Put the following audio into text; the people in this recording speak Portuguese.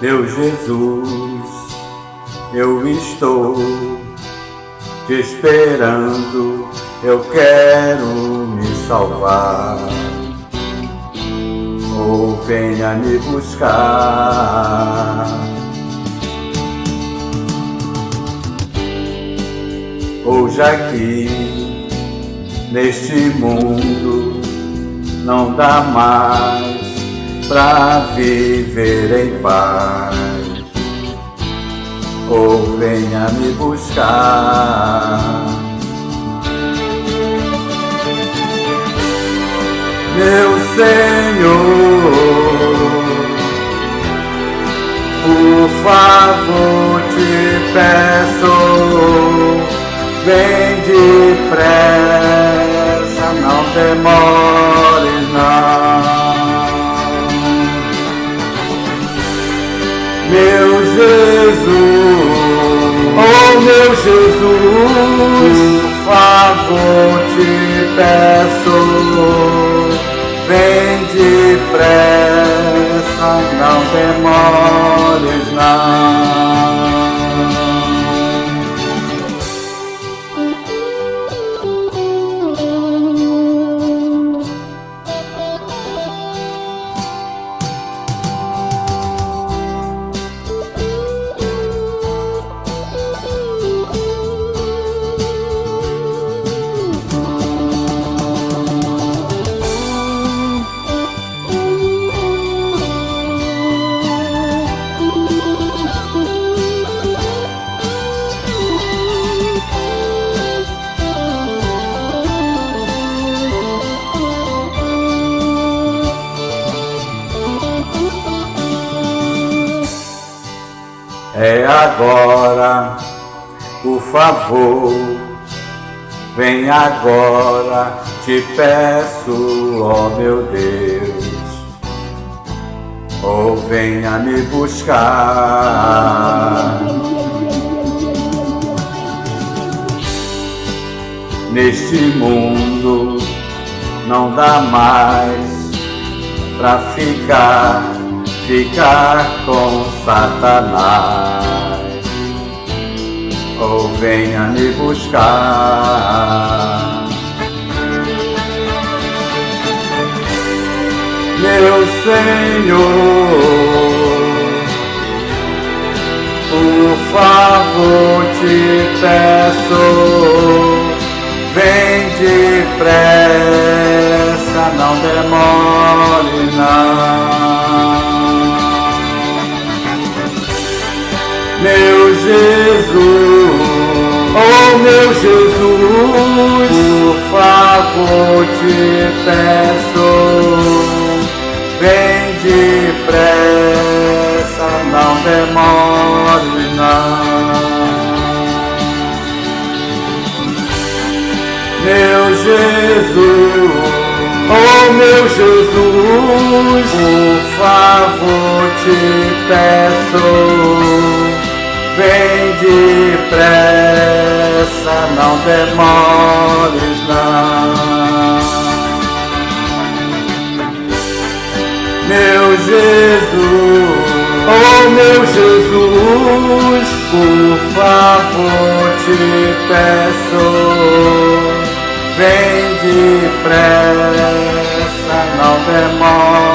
Meu Jesus, eu estou te esperando, eu quero me salvar. Ou venha me buscar. Hoje aqui, neste mundo, não dá mais pra viver em paz. Ou venha me buscar. Meu Senhor, por favor te peço, vem depressa, não demores não. Meu Jesus, oh meu Jesus, por favor te peço, vem depressa, não demores não. É agora, por favor, vem agora, te peço, ó meu Deus, ou venha me buscar. Neste mundo não dá mais pra ficar com Satanás, ou venha me buscar. Meu Senhor, por favor te peço, vem depressa, não demore não. Meu Jesus, oh meu Jesus, por favor te peço, vem depressa, não demore não. Meu Jesus, oh meu Jesus, por favor te peço, vem depressa, não demores não. Meu Jesus, oh meu Jesus, por favor te peço, vem depressa, não demores.